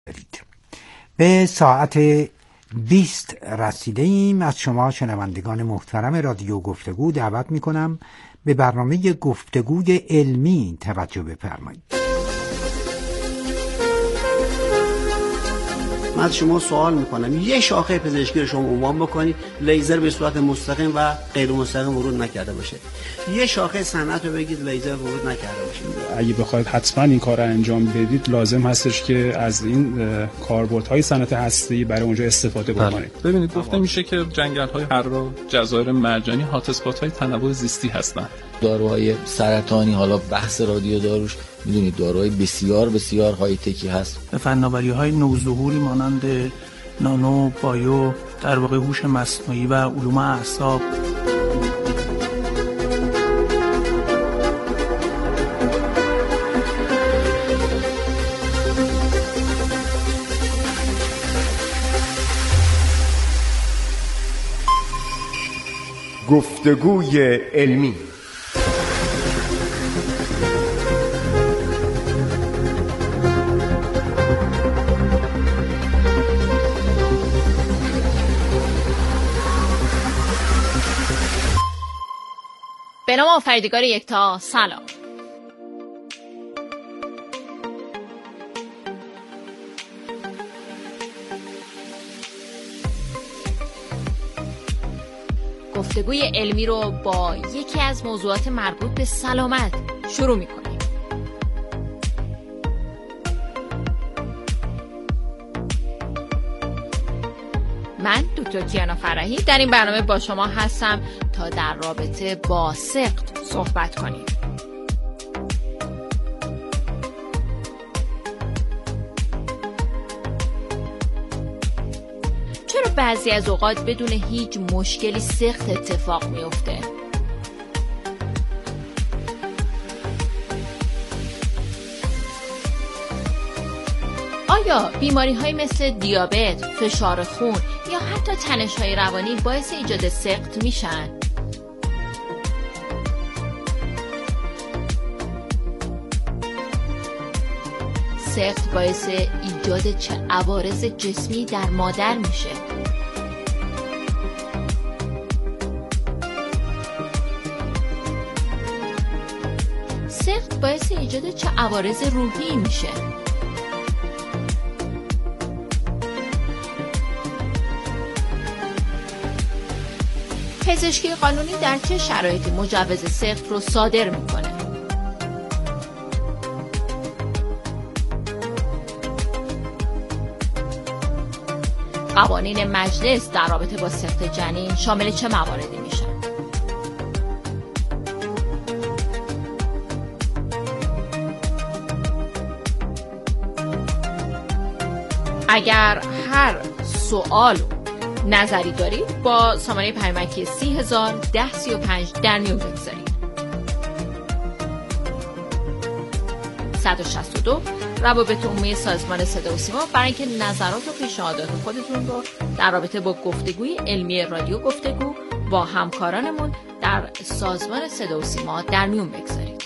به ساعت 20 رسیده ایم. از شما شنوندگان محترم رادیو گفتگو دعوت می کنم به برنامه گفتگوی علمی توجه بفرمایید. من از شما سوال میکنم، یه شاخه پزشکی رو شما عنوان بکنید لیزر به صورت مستقیم و غیر مستقیم ورود نکرده باشه. یه شاخه صنعت رو بگید لیزر ورود نکرده باشه. اگه بخواید حتما این کار رو انجام بدید لازم هستش که از این کاربردهای صنعت هسته‌ای برای اونجا استفاده بکنید. ببینید گفته میشه که جنگل‌های حرا، جزایر مرجانی هات اسپات‌های تنوع زیستی هستند. داروهای سرطانی، حالا بحث رادیو داروش میدونید داروهای بسیار بسیار های تکی هست. فناوری‌های نوظهوری مانند نانو، بایو، در واقع هوش مصنوعی و علوم اعصاب. گفتگوی علمی. به نام آفریدگار یکتا، سلام. گفتگوی علمی رو با یکی از موضوعات مربوط به سلامت شروع می‌کنیم. من دکتر کیانا فرحی در این برنامه با شما هستم تا در رابطه با سقط صحبت کنیم. چرا بعضی از اوقات بدون هیچ مشکلی سقط اتفاق میفته؟ آیا بیماری‌های مثل دیابت، فشار خون یا حتی تنش‌های روانی باعث ایجاد سقط میشن؟ سقط باعث ایجاد چه عوارض جسمی در مادر میشه؟ سقط باعث ایجاد چه عوارض روحی میشه؟ پزشکی قانونی در چه شرایطی مجوز سقط رو صادر میکنه؟ قوانین مجلس در رابطه با سقط جنین شامل چه مواردی میشن؟ اگر هر سوال نظری دارید با سامانه پیامکی 30,000 1035 در میون بگذارید. 162 روابط عمومی سازمان صدا و سیما برای اینکه نظرات و پیشنهادات خودتون رو در رابطه با گفتگوی علمی رادیو گفتگو با همکارانمون در سازمان صدا و سیما در میون بگذارید.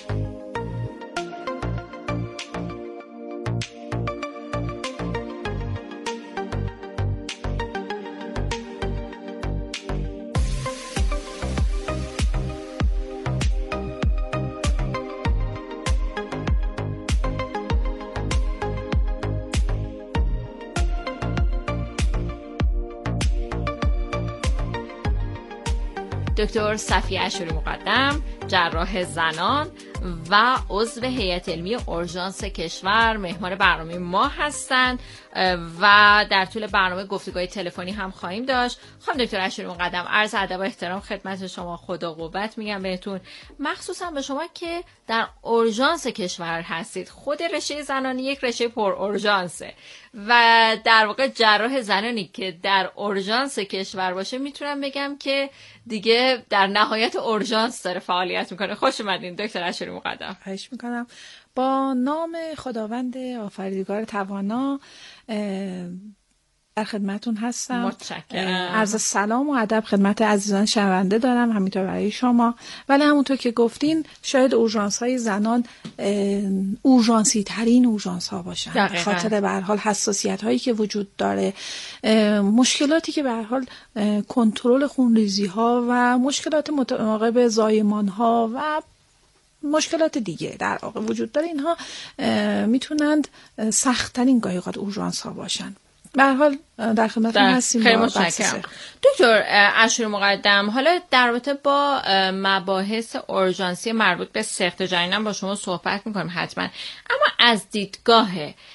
دکتر صفیه اشوری مقدم، جراح زنان و عضو هیئت علمی اورژانس کشور مهمان برنامه ما هستند و در طول برنامه گفتگوهای تلفنی هم خواهیم داشت. خانم دکتر اشوری مقدم، عرض ادب و احترام خدمت شما، خدا قوت میگم بهتون، مخصوصا به شما که در اورژانس کشور هستید. خود رشته زنانی یک رشته پر اورژانسه و در واقع جراح زنانی که در اورژانس کشور باشه میتونم بگم که دیگه در نهایت اورژانس داره فعالیت میکنه. خوش اومدین دکتر اشوری مقدم. خواهش میکنم. با نام خداوند آفریدگار توانا در خدمتون هستم. متشکرم. عرض سلام و ادب خدمت عزیزان شنونده دارم، همینطور برای شما. ولی همونطور که گفتین شاید اورژانس های زنان اورژانسی ترین اورژانس ها باشن، به خاطر به هر حال حساسیت هایی که وجود داره، مشکلاتی که به هر حال کنترل خونریزی ها و مشکلات متعاقب زایمان ها و مشکلات دیگه در واقع وجود داره. اینها میتونند سخت‌ترین گاهی اوقات اورژانس ها باشن. به هر حال در خدمتتون هستیم. خیلی متشکرم دکتر اشوری مقدم. حالا در رابطه با مباحث اورژانسی مربوط به سقط جنین با شما صحبت میکنیم حتما، اما از دیدگاه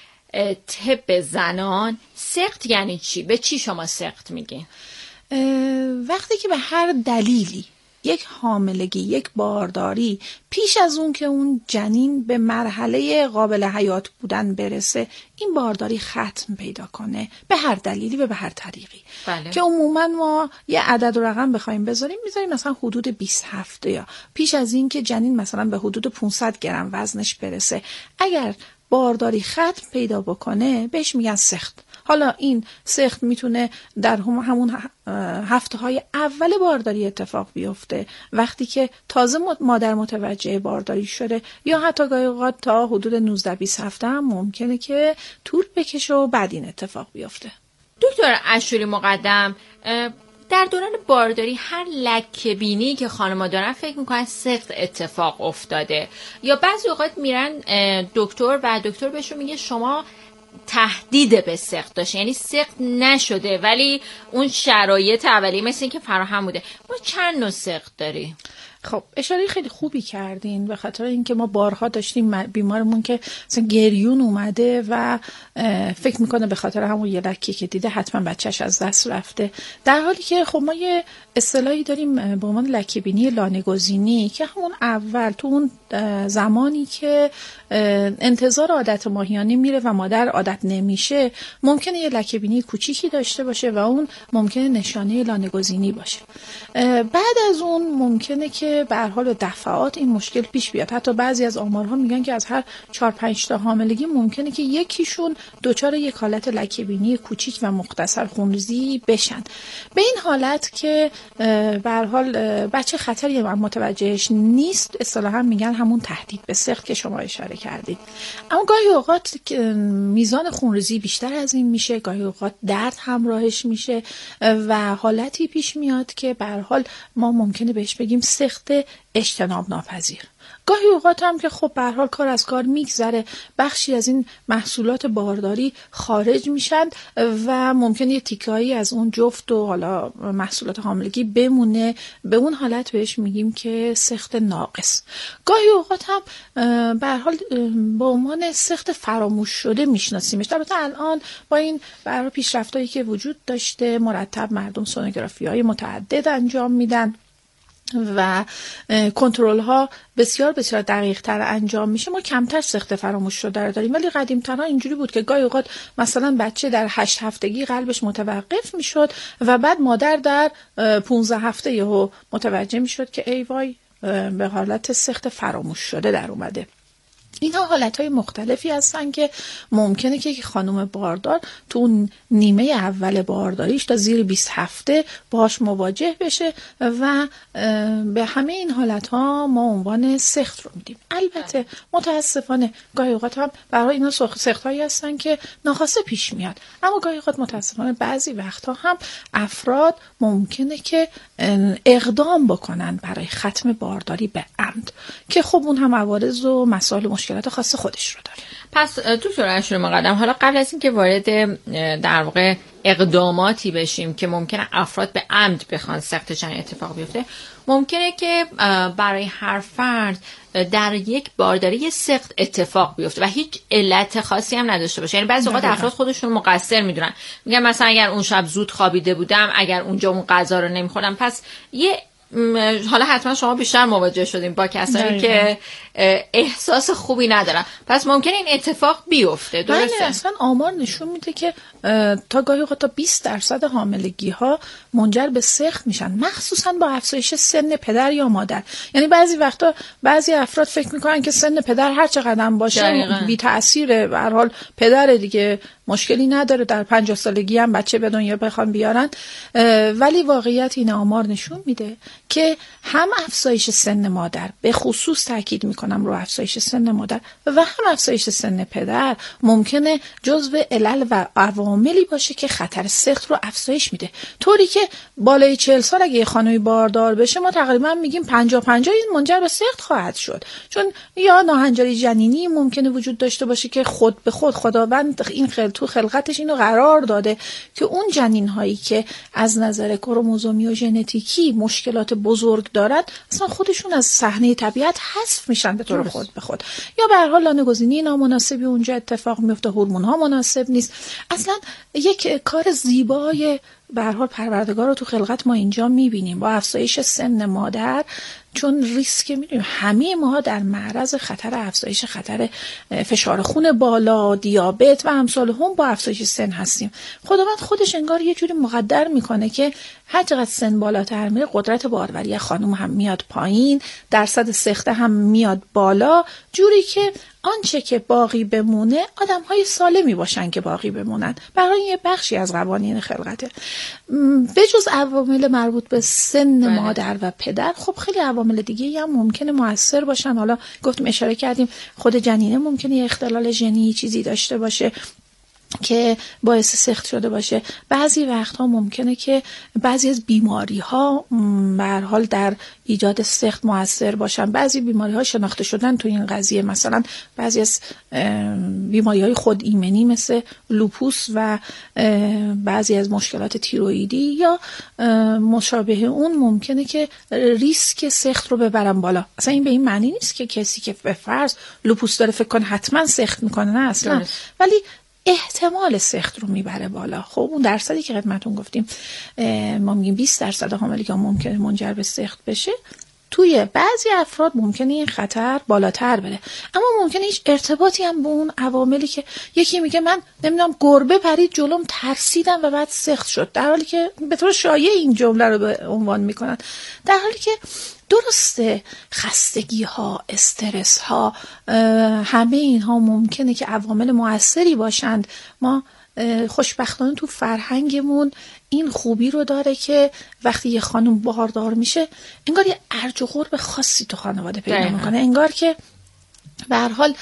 طب زنان سقط یعنی چی؟ به چی شما سقط میگین؟ وقتی که به هر دلیلی یک حاملگی، یک بارداری پیش از اون که اون جنین به مرحله قابل حیات بودن برسه، این بارداری ختم پیدا کنه به هر دلیلی و به هر طریقی. بله. که عموما ما یه عدد و رقم بخوایم بذاریم، میذاریم مثلا حدود 20 هفته یا پیش از این که جنین مثلا به حدود 500 گرم وزنش برسه، اگر بارداری ختم پیدا بکنه بهش میگن سقط. حالا این سقط میتونه در همون هفته های اول بارداری اتفاق بیفته، وقتی که تازه مادر متوجه بارداری شده، یا حتی گاهی اوقات تا حدود 19-20 هفته هم ممکنه که طول بکشه و بعد این اتفاق بیفته. دکتر اشوری مقدم، در دوران بارداری هر لکه بینی که خانم‌ها دارن فکر میکنن سقط اتفاق افتاده، یا بعضی اوقات میرن دکتر و دکتر بهشون میگه شما تهدید به سقط داشته، یعنی سقط نشده ولی اون شرایط اولیه مثل این که فراهم بوده. ما چند نوع سقط داریم؟ خب اشاره خیلی خوبی کردین، به خاطر اینکه ما بارها داشتیم بیمارمون که مثلا گریون اومده و فکر میکنه به خاطر همون یه لکی که دیده حتما بچهش از دست رفته، در حالی که خب ما یه اصطلاحی داریم به عنوان لکه بینی لانه‌گزینی که همون اول تو اون زمانی که انتظار عادت ماهیانه میره و مادر عادت نمیشه، ممکنه یه لکه بینی کوچیکی داشته باشه و اون ممکنه نشانه لانه‌گزینی باشه. بعد از اون ممکنه که به هر حال دفعات این مشکل پیش بیاد. حتی بعضی از آمارها میگن که از هر 4-5 تا حاملگی ممکنه که یکیشون دچار یک حالت لکه بینی کوچیک و مختصر خونریزی بشن. به این حالت که به هر حال بچه خطری متوجهش نیست، اصطلاحا میگن همون تهدید به سقط که شما اشاره کردید. اما گاهی اوقات میزان خونریزی بیشتر از این میشه، گاهی اوقات درد همراهش میشه و حالتی پیش میاد که به هر حال ما ممکنه بهش بگیم سقط اجتناب ناپذیر. گاهی اوقات هم که خب به هر حال کار از کار میگذره، بخشی از این محصولات بارداری خارج میشن و ممکنه یه تیکه‌ای از اون جفت و حالا محصولات حاملگی بمونه، به اون حالت بهش میگیم که سقط ناقص. گاهی اوقات هم به هر حال به عنوان سقط فراموش شده میشناسیمش. البته الان با این به هر حال پیشرفتایی که وجود داشته، مرتب مردم سونوگرافی‌های متعدد انجام میدن و کنترل ها بسیار بسیار دقیق تر انجام میشه، ما کمتر سقط فراموش شده رو داریم. ولی قدیم ترها اینجوری بود که گاهی اوقات مثلا بچه در 8 هفتگی قلبش متوقف میشد و بعد مادر در 15 هفته یهو متوجه میشد که ای وای به حالت سقط فراموش شده در اومده. اینها حالتهای مختلفی هستن که ممکنه که خانم باردار تو اون نیمه اول بارداریش تا زیر 20 هفته باهاش مواجه بشه و به همه این حالتها ما عنوان سقط رو میدیم. البته متاسفانه گاهی اوقات هم برای اینا سقط‌هایی هستن که ناخواسته پیش میاد، اما گاهی اوقات متاسفانه بعضی وقتها هم افراد ممکنه که اقدام بکنن برای ختم بارداری به عمد که خب اون هم عوارض و مسائل مشکلات خاص خودش رو داره. پس دکتر اشوری مقدم، حالا قبل از اینکه وارد در واقع اقداماتی بشیم که ممکنه افراد به عمد بخوان سقط جنین اتفاق بیفته، ممکنه که برای هر فرد در یک بارداری یه سقط اتفاق بیفته و هیچ علت خاصی هم نداشته باشه. یعنی بعضی اوقات افراد خودشون مقصر میدونن، میگن مثلا اگر اون شب زود خوابیده بودم، اگر اونجا اون غذا رو نمیخوردم. پس یه حالا حتما شما بیشتر مواجه شدیم با کسانی که احساس خوبی ندارن، پس ممکنه این اتفاق بیفته. درسته؟ بله، اصلا آمار نشون میده که تا گاهی اوقات تا 20% حاملگی ها منجر به سقط میشن، مخصوصا با افزایش سن پدر یا مادر. یعنی بعضی وقتا بعضی افراد فکر میکنن که سن پدر هر چقدر باشه بی تأثیره، به هر حال پدر دیگه مشکلی نداره در 50 سالگی هم بچه به دنیا بخوان بیارن. ولی واقعیت این آمار نشون میده که هم افزایش سن مادر، به خصوص تاکید میکنم رو افزایش سن مادر، و هم افزایش سن پدر ممکنه جزو علل و عواملی باشه که خطر سقط رو افزایش میده. طوری که بالای 40 سال اگه خانمی باردار بشه ما تقریبا میگیم 50-50 این منجر به سقط خواهد شد، چون یا ناهنجاری جنینی ممکنه وجود داشته باشه که خود به خود خداوند این تو خلقتش اینو قرار داده که اون جنین هایی که از نظر کروموزومی و ژنتیکی مشکلات بزرگ دارن اصلا خودشون از صحنه طبیعت حذف میشن به طور خود به خود، یا به هر حال لانه‌گزینی نامناسبی اونجا اتفاق میفته، هورمون ها مناسب نیست. اصلا یک کار زیبای به هر حال پروردگار رو تو خلقت ما اینجا میبینیم با افزایش سن مادر، چون ریسک میدونیم همه ما در معرض خطر افزایش خطر فشار خون بالا، دیابت و امثال هم با افزایش سن هستیم. خداوند خودش انگار یه جوری مقدر میکنه که هر چقدر سن بالاتر میره قدرت باروری خانم هم میاد پایین، درصد سقط هم میاد بالا، جوری که آنچه که باقی بمونه آدم‌های سالمی باشن که باقی بمونن. برای یه بخشی از قوانین خلقته. به جز عوامل مربوط به سن مادر و پدر، خب خیلی عوامل دیگه هم ممکنه مؤثر باشن. حالا گفتیم اشاره کردیم خود جنینه ممکنه یه اختلال ژنی چیزی داشته باشه که باعث سقط شده باشه. بعضی وقتها ممکنه که بعضی از بیماری ها به هر حال در ایجاد سقط مؤثر باشن. بعضی بیماری ها شناخته شدن تو این قضیه، مثلا بعضی از بیماری های خود ایمنی مثل لوپوس و بعضی از مشکلات تیروئیدی یا مشابه اون ممکنه که ریسک سقط رو ببرن بالا. اصلا این به این معنی نیست که کسی که به فرض لوپوس داره فکر کنه حتما سقط میکنه، نه اصلا، ولی احتمال سقط رو میبره بالا. خب اون درصدی که خدمتتون گفتیم ما میگیم 20% حاملگی ها ممکنه منجر به سقط بشه، توی بعضی افراد ممکنه این خطر بالاتر بره، اما ممکنه هیچ ارتباطی هم به اون عواملی که یکی میگه من نمیدونم گربه پرید جلوم ترسیدم و بعد سقط شد، در حالی که به طور شایع این جمله رو به عنوان میکنن، در حالی که درسته خستگی ها، استرس ها، همه اینها ممکنه که عوامل مؤثری باشند. ما خوشبختانه تو فرهنگمون این خوبی رو داره که وقتی یه خانم باردار میشه انگار یه ارج و قرب خاصی تو خانواده پیدا میکنه، انگار که به هر حال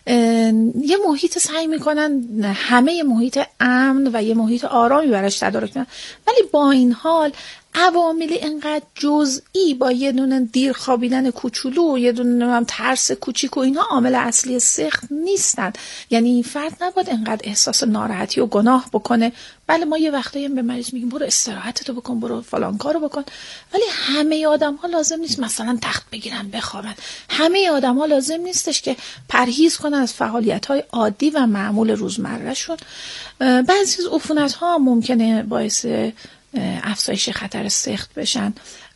یه محیط سعی میکنن همه محیط امن و یه محیط آرامی براش تدارک کنن. ولی با این حال عوامل اینقدر جزئی با یه دونه دیر خوابیدن کوچولو، یه دونه ترس کوچیک و اینها عامل اصلی سقط نیستن. یعنی این فرد نباید اینقدر احساس ناراحتی و گناه بکنه. بله ما یه وقتایی به مریض میگیم برو استراحتتو بکن، برو فلان کارو بکن، ولی همه آدم‌ها لازم نیست مثلا تخت بگیرن بخوابن. همه آدم‌ها لازم نیستش که پرهیز کنن از فعالیت‌های عادی و معمول روزمره‌شون. بعضی از عفونت‌ها ممکنه باعث افزایش خطر سقط بشن.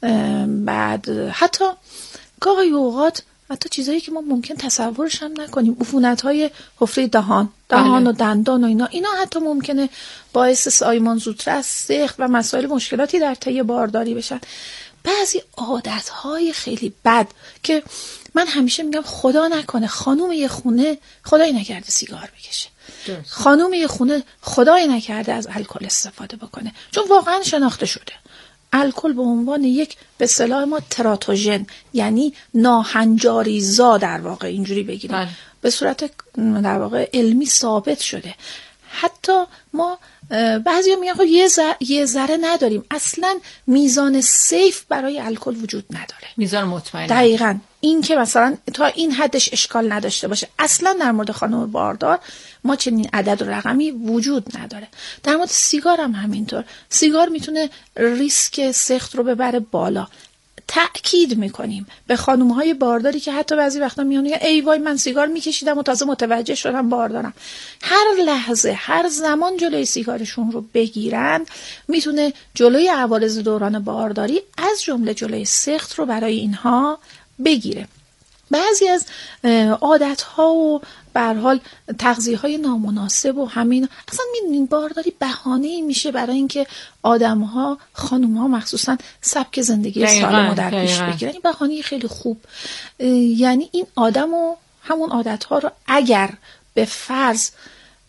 بعد حتی گاهی اوقات حتی چیزایی که ما ممکن تصورش هم نکنیم، عفونت‌های حفره دهان و دندان و اینا حتی ممکنه باعث زایمان زودتر از سقط و مسائل مشکلاتی در طی بارداری بشن. بعضی عادت‌های خیلی بد که من همیشه میگم خدا نکنه خانوم یه خونه خدایی نکرده سیگار بکشه، خانوم یه خونه خدایی نکرده از الکل استفاده بکنه، چون واقعا شناخته شده الکل به عنوان یک به اصطلاح ما تراتوژن، یعنی ناهنجاریزا در واقع اینجوری بگیریم، به صورت در واقع علمی ثابت شده. حتی ما بعضیا میگن خب یه ذره نداریم، اصلا میزان سیف برای الکل وجود نداره، میزان مطمئن. دقیقاً این که مثلا تا این حدش اشکال نداشته باشه، اصلا در مورد خانم باردار ما چنین عدد و رقمی وجود نداره. در مورد سیگار هم همینطور، سیگار میتونه ریسک سقط رو ببره بالا. تأکید میکنیم به خانم‌های بارداری که حتی بعضی وقتا میان میگن ای وای من سیگار میکشیدم و تازه متوجه شدم باردارم، هر لحظه هر زمان جلوی سیگارشون رو بگیرن میتونه جلوی عوارض دوران بارداری از جمله جلوی سقط رو برای اینها بگیره. بعضی از عادت‌ها و به هر حال تغذیه‌های نامناسب و همین اصلا می‌دونین بارداری بهانه‌ای میشه برای اینکه آدم‌ها، خانم‌ها مخصوصا سبک زندگی سالمو در پیش بگیرن. این بهانه خیلی خوب، یعنی این آدمو همون عادت‌ها رو اگر به فرض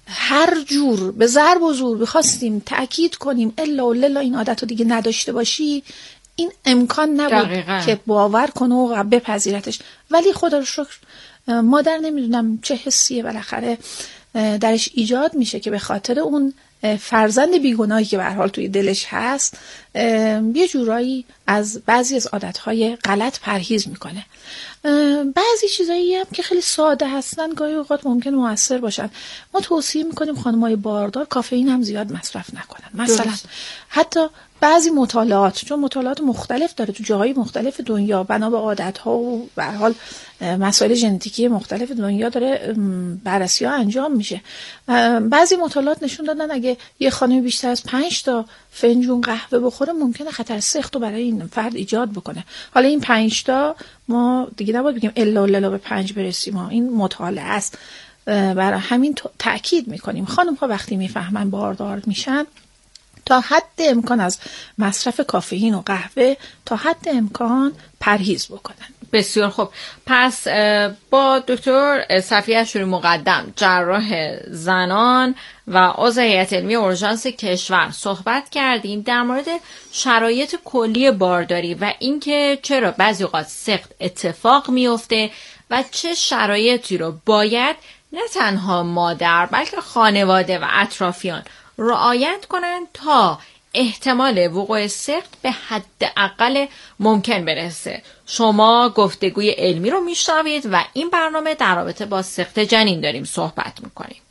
هر جور به ضرب و زور بخواستیم تأکید کنیم الا و للا این عادت رو دیگه نداشته باشی، این امکان نبود دقیقا. که باور کنه و بپذیرتش. ولی خدا رو شکر مادر نمیدونم چه حسیه بالاخره درش ایجاد میشه که به خاطر اون فرزند بیگناهی که به هر حال توی دلش هست یه جورایی از بعضی از عادتهای غلط پرهیز میکنه. بعضی چیزایی هم که خیلی ساده هستن گاهی اوقات ممکن موثر باشن. ما توصیه میکنیم خانم‌های باردار کافئین هم زیاد مصرف نکنن. مثلا حتی بعضی مطالعات، چون مطالعات مختلف داره تو جاهای مختلف دنیا بنا به عادت‌ها و به هر حال مسائل ژنتیکی مختلف دنیا داره بررسی‌ها انجام میشه. بعضی مطالعات نشون دادن اگه یه خانم بیشتر از 5 تا فنجون قهوه بخوره ممکنه خطر سخت رو برای این فرد ایجاد بکنه. حالا این 5 تا ما دیگه نباید بگیم الا به 5 برسیم، این مطالعه است. برای همین تأکید میکنیم خانم‌ها وقتی میفهمن باردار میشن تا حد امکان از مصرف کافئین و قهوه تا حد امکان پرهیز بکنن. بسیار خوب. پس با دکتر صفیه اشوری مقدم، جراح زنان و عضو هیئت علمی اورژانس کشور صحبت کردیم در مورد شرایط کلی بارداری و اینکه چرا بعضی اوقات سقط اتفاق میفته و چه شرایطی رو باید نه تنها مادر بلکه خانواده و اطرافیان رعایت کنند تا احتمال وقوع سقط به حداقل ممکن برسه. شما گفتگوی علمی رو میشنوید و این برنامه در رابطه با سقط جنین داریم صحبت میکنیم.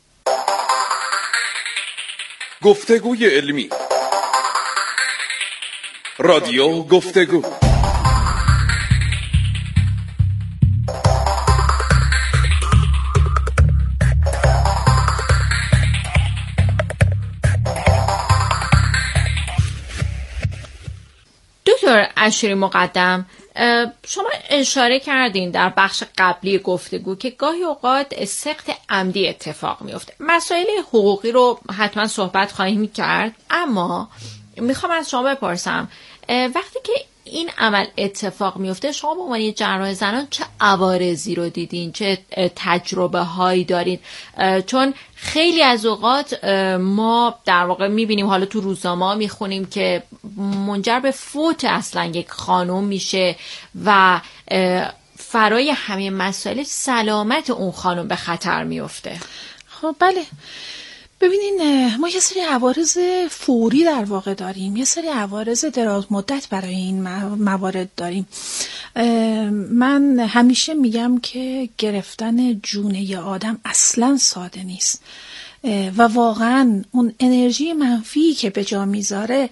گفتگوی علمی، رادیو گفتگو. دکتر اشوری مقدم، شما اشاره کردین در بخش قبلی گفتگو که گاهی اوقات سقط عمدی اتفاق میفته. مسائل حقوقی رو حتما صحبت خواهیم کرد، اما میخوام از شما بپرسم وقتی که این عمل اتفاق میفته شما به عنوان جراح زنان چه عوارضی رو دیدین، چه تجربه هایی دارین؟ چون خیلی از اوقات ما در واقع میبینیم، حالا تو روزنامه میخونیم که منجر به فوت اصلا یک خانم میشه و فرای همه مسائل سلامت اون خانم به خطر میفته. خب بله، ببینین ما یه سری عوارض فوری در واقع داریم، یه سری عوارض دراز مدت برای این موارد داریم. من همیشه میگم که گرفتن جونه ی آدم اصلا ساده نیست و واقعا اون انرژی منفی که به جا میذاره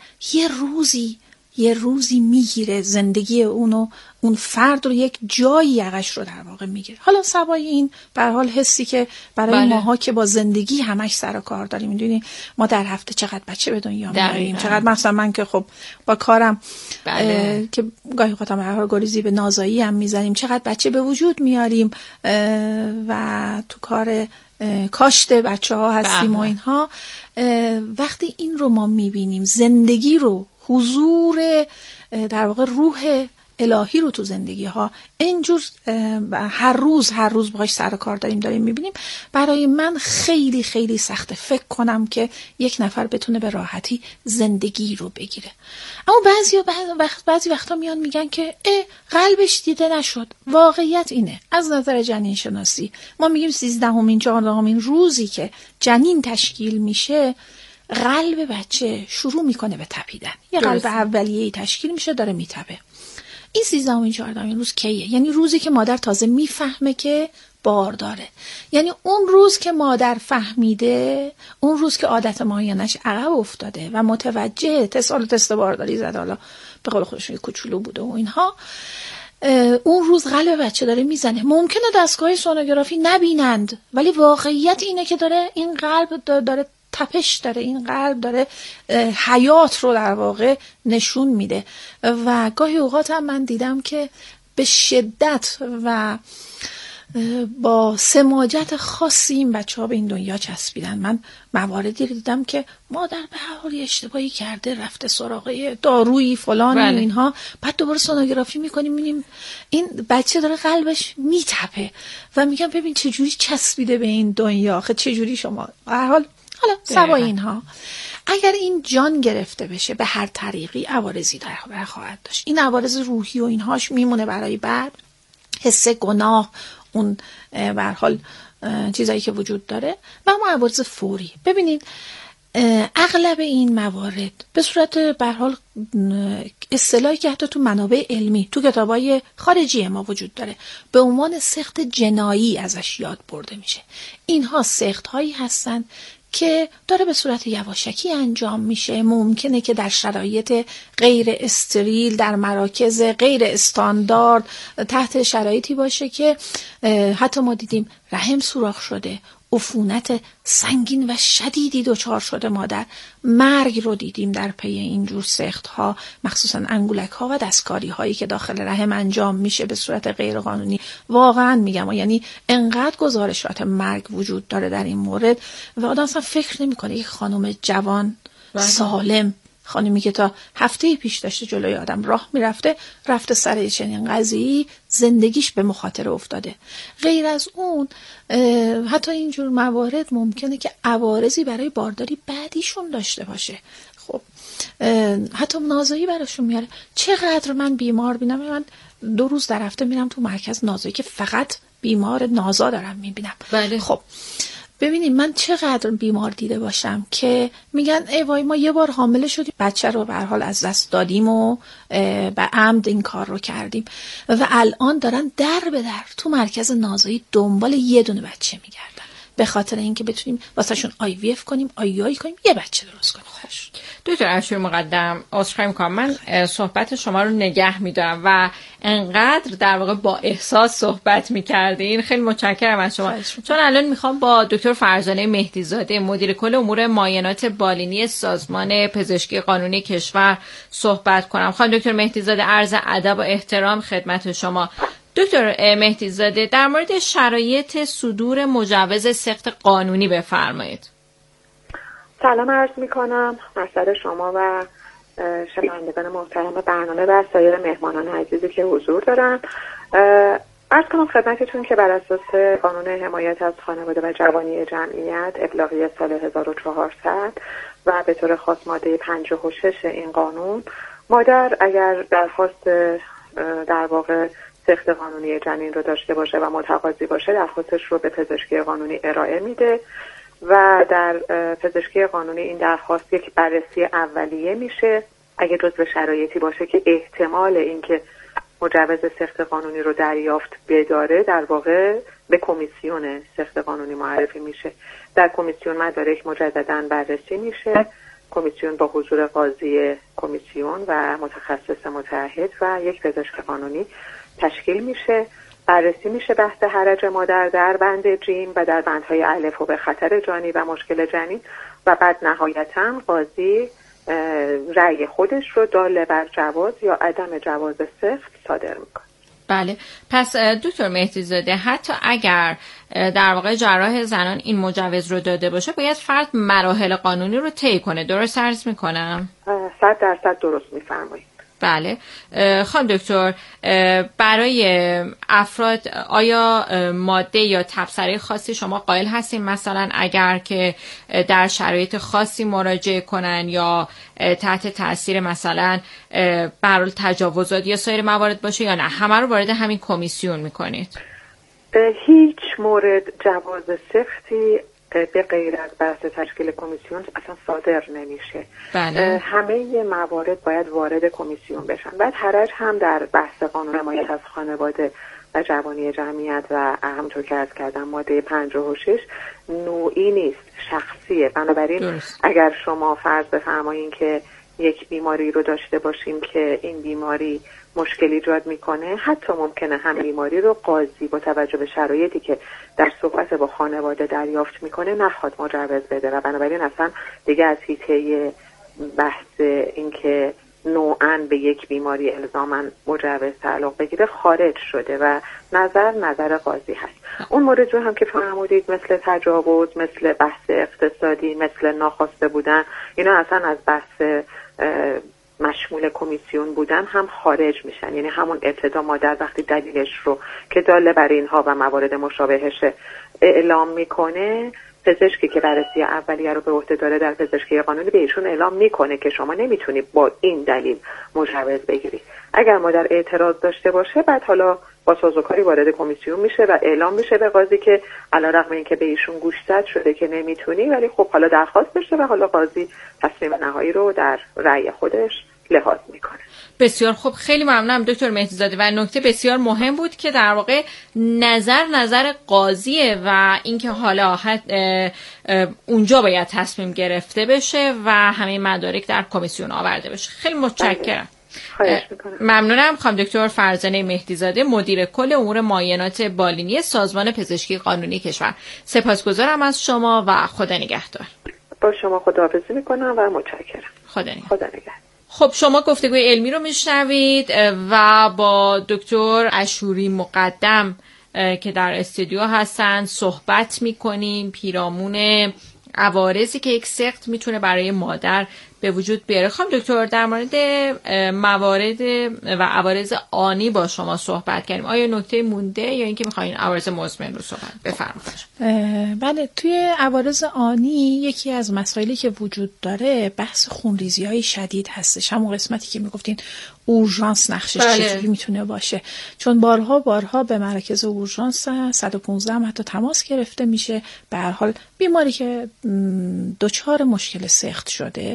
یه روزی میگیره زندگی اون فرد رو یک جایی یقش رو در واقع میگیره. حالا سوای این به هر حال حسی که برای ماها که با زندگی همش سر و کار داریم، میدونی ما در هفته چقدر بچه به دنیا میاریم، چقدر مثلا من که خب با کارم که گاهی اوقات به هر حال گریزی به نازایی هم میزنیم، چقدر بچه به وجود میاریم و تو کار کاشت بچه ها هستیم و اینها. وقتی این رو ما میبینیم، زندگی رو، حضور در واقع روح الهی رو تو زندگی ها اینجور هر روز باهاش سر و کار داریم میبینیم، برای من خیلی خیلی سخته فکر کنم که یک نفر بتونه به راحتی زندگی رو بگیره. اما بعضی وقتا میان میگن که قلبش دیده نشد. واقعیت اینه از نظر جنین شناسی ما میگیم 13مین 14مین روزی که جنین تشکیل میشه قلب بچه شروع میکنه به تپیدن. یه قلب اولیه‌ای تشکیل میشه داره میتپه. این 13مین 14مین روز کیه؟ یعنی روزی که مادر تازه میفهمه که بار داره. یعنی اون روز که مادر فهمیده، اون روز که عادت ماهیانش عقب افتاده و متوجه تست بارداری زده، حالا به قول خودشون یه کوچولو بوده و اینها، اون روز قلب بچه داره میزنه. ممکنه دستگاه سونوگرافی نبینند ولی واقعیت اینه که داره این قلب داره تپش داره، این قلب داره حیات رو در واقع نشون میده. و گاهی اوقات هم من دیدم که به شدت و با سماجت خاصی این بچه‌ها به این دنیا چسبیدن. من مواردی دیدم که مادر به هر حال اشتباهی کرده، رفته سراغ دارویی فلانی و اینها، بعد دوباره سونوگرافی می‌کنیم می‌بینیم این بچه داره قلبش میتپه و میگم ببین چه جوری چسبیده به این دنیا، آخه چه جوری شما به هر حال حالا سوای اینها اگر این جان گرفته بشه به هر طریقی عوارضی در خواهد داشت. این عوارض روحی و اینهاش میمونه برای بعد، حس گناه، اون به هر حال چیزایی که وجود داره و اما عوارض فوری. ببینید اغلب این موارد به صورت به هر حال اصطلاحی که حتی تو منابع علمی تو کتابای خارجی ما وجود داره به عنوان سقط جنایی ازش یاد برده میشه. اینها سقط‌هایی هستن که داره به صورت یواشکی انجام میشه. ممکنه که در شرایط غیر استریل، در مراکز غیر استاندارد، تحت شرایطی باشه که حتی ما دیدیم رحم سوراخ شده، عفونت سنگین و شدیدی دچار شده مادر، مرگ رو دیدیم در پی اینجور سقط‌ها، مخصوصا انگولک ها و دستکاری هایی که داخل رحم انجام میشه به صورت غیر قانونی. واقعا میگم یعنی انقدر گزارشات مرگ وجود داره در این مورد و آدم اصلا فکر نمیکنه یک خانم جوان سالم، خانمی که تا هفته پیش داشته جلوی آدم راه میرفته، رفته سر چنین قضیه‌ای، زندگیش به مخاطره افتاده. غیر از اون حتی اینجور موارد ممکنه که عوارضی برای بارداری بعدیشون داشته باشه. خب حتی نازایی براشون میاره. چقدر من بیمار بینم، من 2 روز در هفته میرم تو مرکز نازایی که فقط بیمار نازا دارم میبینم. بله. خب ببینید من چقدر بیمار دیده باشم که میگن ای وای ما یه بار حامله شدیم، بچه رو به هر حال از دست دادیم و به عمد این کار رو کردیم و الان دارن در به در تو مرکز نازایی دنبال یه دونه بچه میگردن به خاطر اینکه بتونیم واسهشون IVF کنیم، IUI کنیم، یه بچه درست کنیم. دکتر اشوری مقدم، عذرخواهی می‌کنم من صحبت شما رو نگه می‌دارم و انقدر در واقع با احساس صحبت می‌کردین. خیلی متشکرم از شما. چون الان می‌خوام با دکتر فرزانه مهدیزاده، مدیر کل امور معاینات بالینی سازمان پزشکی قانونی کشور صحبت کنم. خانم دکتر مهدیزاده، عرض ادب و احترام خدمت شما. دکتر مهدیزاده، در مورد شرایط صدور مجوز سقط قانونی بفرمایید. سلام عرض میکنم مسئله شما و شنوندگان محترم برنامه و سایر مهمانان عزیزی که حضور دارن. عرض کنم خدمتتون که بر اساس قانون حمایت از خانواده و جوانی جمعیت ابلاغی سال 1400 و به طور خاص ماده 56 این قانون، مادر اگر درخواست در واقع سقط قانونی جنین رو داشته باشه و متقاضی باشه، درخواستش رو به پزشکی قانونی ارائه میده و در پزشکی قانونی این درخواست یک بررسی اولیه میشه. اگه جزو شرایطی باشه که احتمال اینکه مجوز سقط قانونی رو دریافت بداره، در واقع به کمیسیون سقط قانونی معرفی میشه. در کمیسیون مدارک مجددا بررسی میشه. کمیسیون با حضور قاضی کمیسیون و متخصص متعهد و یک پزشک قانونی تشکیل میشه. بررسی میشه بحث حرج مادر در بند جیم و در بندهای الف و به خطر جانی و مشکل جنین و بعد نهایتاً قاضی رأی خودش رو دال بر جواز یا عدم جواز سقط صادر میکنه. بله، پس دکتر مهدیزاده حتی اگر در واقع جراح زنان این مجوز رو داده باشه، باید فرد مراحل قانونی رو طی کنه. درست عرض میکنم؟ 100% درست میفرمایید. بله. خانم دکتر، برای افراد آیا ماده یا تبصره خاصی شما قائل هستین؟ مثلا اگر که در شرایط خاصی مراجعه کنن یا تحت تاثیر مثلا برای تجاوزات یا سایر موارد باشه یا نه، همه رو وارد همین کمیسیون میکنید؟ هیچ مورد جواز سقطی به غیر از بحث تشکیل کمیسیون اصلا صادر نمیشه. بله. همه موارد باید وارد کمیسیون بشن. بعد حرج هم در بحث قانون حمایت از خانواده و جوانی جمعیت و همونطور که عرض کردم ماده 56 نوعی نیست، شخصیه. بنابراین اگر شما فرض بفرمایین که یک بیماری رو داشته باشیم که این بیماری مشکل ایجاد میکنه، حتی ممکنه هم بیماری رو قاضی با توجه به شرایطی که در صحبت با خانواده دریافت میکنه نخواد مجوز بده و بنابراین اصلا دیگه از حیطه بحث این که نوعاً به یک بیماری الزاماً مجوز تعلق بگیره خارج شده و نظر قاضی هست. اون مورد رو هم که فرمودید مثل تجاوز، مثل بحث اقتصادی، مثل ناخواسته بودن، اینا اصلا از بحث مشمول کمیسیون بودن هم خارج میشن. یعنی همون ابتدا مادر وقتی دلیلش رو که داله بر اینها و موارد مشابهش اعلام میکنه، پزشکی که بررسی اولیه رو به عهده داره در پزشکی قانونی به ایشون اعلام میکنه که شما نمیتونی با این دلیل مجوز بگیری. اگر مادر اعتراض داشته باشه، بعد حالا با سازوکاری وارد کمیسیون میشه و اعلام میشه به قاضی که علیرغم اینکه به ایشون گوشزد شده که نمیتونی، ولی خب حالا درخواست داشته و حالا قاضی تصمیم نهایی رو در رأی خودش لحاظ میکنه. بسیار خوب، خیلی ممنونم دکتر مهدیزاده. و نکته بسیار مهم بود که در واقع نظر قاضیه و اینکه حالا اونجا باید تصمیم گرفته بشه و همه مدارک در کمیسیون آورده بشه. خیلی متشکرم. ممنونم. خانم دکتر فرزانه مهدیزاده، مدیر کل امور معاینات بالینی سازمان پزشکی قانونی کشور. سپاسگزارم از شما و خدا نگهدار. با شما خداحافظی میکنم و متشکرم. خدا نگهدار. خب شما گفتگوی علمی رو میشنوید و با دکتر اشوری مقدم که در استودیو هستن صحبت میکنیم پیرامون عوارضی که یک سقط میتونه برای مادر به وجود بیاره. خانم دکتر، در مورد موارد و عوارض آنی با شما صحبت کردیم. آیا نکته مونده یا اینکه میخواین عوارض مزمن رو صحبت بفرمایید؟ بله، توی عوارض آنی یکی از مسائلی که وجود داره بحث خونریزی‌های شدید هستش. همون قسمتی که میگفتین اورژانس نقشش چجوری میتونه باشه، چون بارها به مراکز اورژانس 115 هم حتی تماس گرفته میشه. به هر حال بیماری که دچار مشکل سقط شده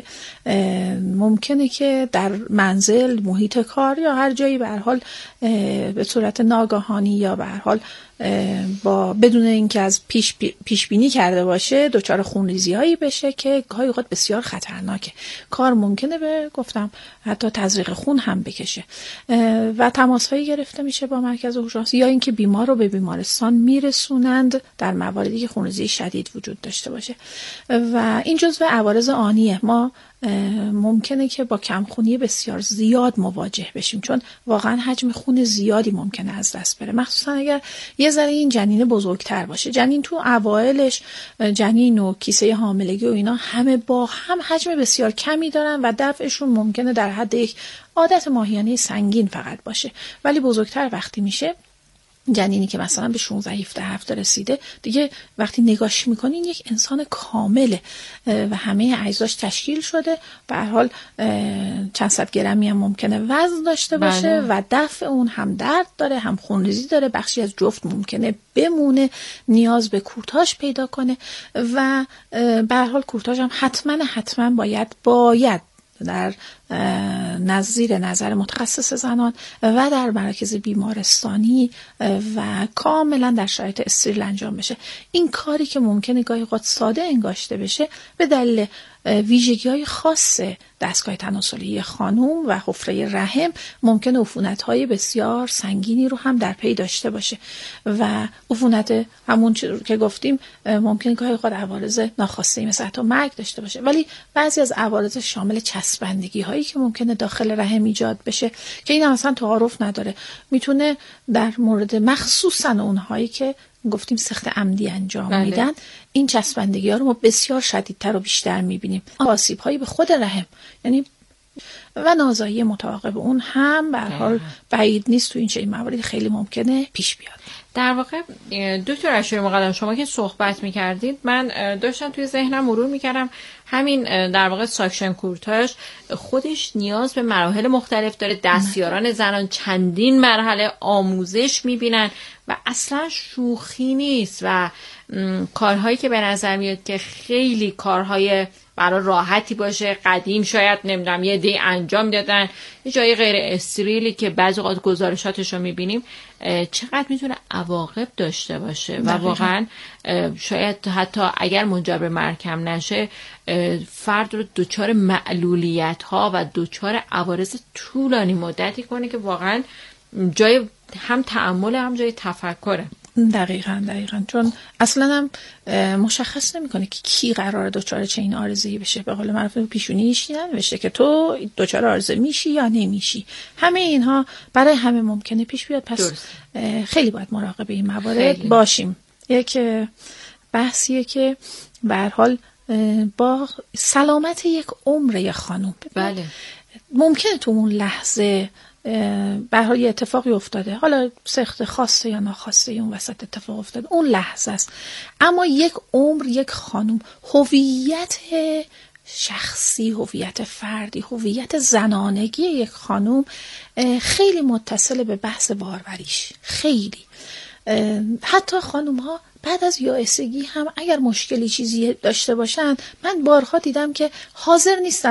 ممکنه که در منزل، محیط کار یا هر جایی به هر حال به صورت ناگهانی یا به هر حال با بدون اینکه از پیش بینی کرده باشه دچار خونریزی‌هایی بشه که گاهی اوقات بسیار خطرناکه. کار ممکنه به گفتم حتی تزریق خون هم بکشه و تماس‌هایی گرفته میشه با مرکز اورژانس یا اینکه بیمار رو به بیمارستان میرسونند در مواردی که خونریزی شدید وجود داشته باشه و این جزو عوارض آنیه. ما ممکنه که با کمخونی بسیار زیاد مواجه بشیم، چون واقعا حجم خون زیادی ممکنه از دست بره، مخصوصا اگر یه ذره این جنین بزرگتر باشه. جنین تو اوایلش، جنین و کیسه حاملگی و اینا همه با هم حجم بسیار کمی دارن و دفعشون ممکنه در حد یک عادت ماهیانه سنگین فقط باشه، ولی بزرگتر وقتی میشه، جنینی که مثلا به 16-17 هفته رسیده دیگه، وقتی نگاش میکنین یک انسان کامله و همه اعضاش تشکیل شده. به هر حال چند صد گرمی هم ممکنه وزن داشته باشه و دفع اون هم درد داره، هم خونریزی داره، بخشی از جفت ممکنه بمونه، نیاز به کورتاژ پیدا کنه و به هر حال کورتاژ هم حتما باید در زیر نظر متخصص زنان و در مراکز بیمارستانی و کاملا در شرایط استریل انجام بشه. این کاری که ممکنه گاهی اوقات ساده انگاشته بشه به دلیل ویژگی‌های خاص دستگاه تناسلی خانم و حفره رحم ممکنه عفونت‌های بسیار سنگینی رو هم در پی داشته باشه و عفونت همون که گفتیم ممکنه گاهی اوقات عوارض ناخواسته مثل حتی مرگ داشته باشه، ولی بعضی از عوارض شامل چسبندگی‌هایی که ممکنه داخل رحم ایجاد بشه که این اصلا تعارف نداره، میتونه در مورد مخصوصا اونهایی که گفتیم سخت عمدی انجام میدن، این چسبندگی ها رو ما بسیار شدیدتر و بیشتر میبینیم. آسیب هایی به خود رحم یعنی و نازایی متعاقب اون هم به هر حال بعید نیست تو این چنین مواردی خیلی ممکنه پیش بیاد. در واقع دکتر اشوری مقدم، شما که صحبت میکردید من داشتم توی ذهنم مرور میکردم همین در واقع ساکشن کورتاژ خودش نیاز به مراحل مختلف داره. دستیاران زنان چندین مرحله آموزش میبینن و اصلا شوخی نیست و کارهایی که به نظر میاد که خیلی کارهای برای راحتی باشه، قدیم شاید نمیدونم یه دی انجام دادن، یه جای غیر استریلی که بعضی اوقات گزارشاتش رو میبینیم، چقدر میتونه عواقب داشته باشه و واقعا شاید حتی اگر منجر به مرگ هم نشه فرد رو دچار معلولیت ها و دچار عوارض طولانی مدتی کنه که واقعا جای هم تأمل هم جای تفکره. دقیقاً چون اصلا هم مشخص نمیکنه که کی قراره دچار چنین عارضه‌ای بشه. به قول معروف پیشونیش ننوشته که تو دچار عارضه میشی یا نمیشی. همه اینها برای همه ممکنه پیش بیاد. پس خیلی باید مراقب این موارد باشیم. یک بحثیه که به هر حال با سلامت یک عمر یک خانم، بله، ممکنه تو اون لحظه به هر حال یه اتفاقی افتاده، حالا سخت خواسته یا ناخواسته اون وسط اتفاق افتاده، اون لحظه است. اما یک عمر یک خانم، هویت شخصی، هویت فردی، هویت زنانگی یک خانم خیلی متصل به بحث باروریش. خیلی حتی خانم ها بعد از یائسگی هم اگر مشکلی چیزی داشته باشن، من بارها دیدم که حاضر نیستن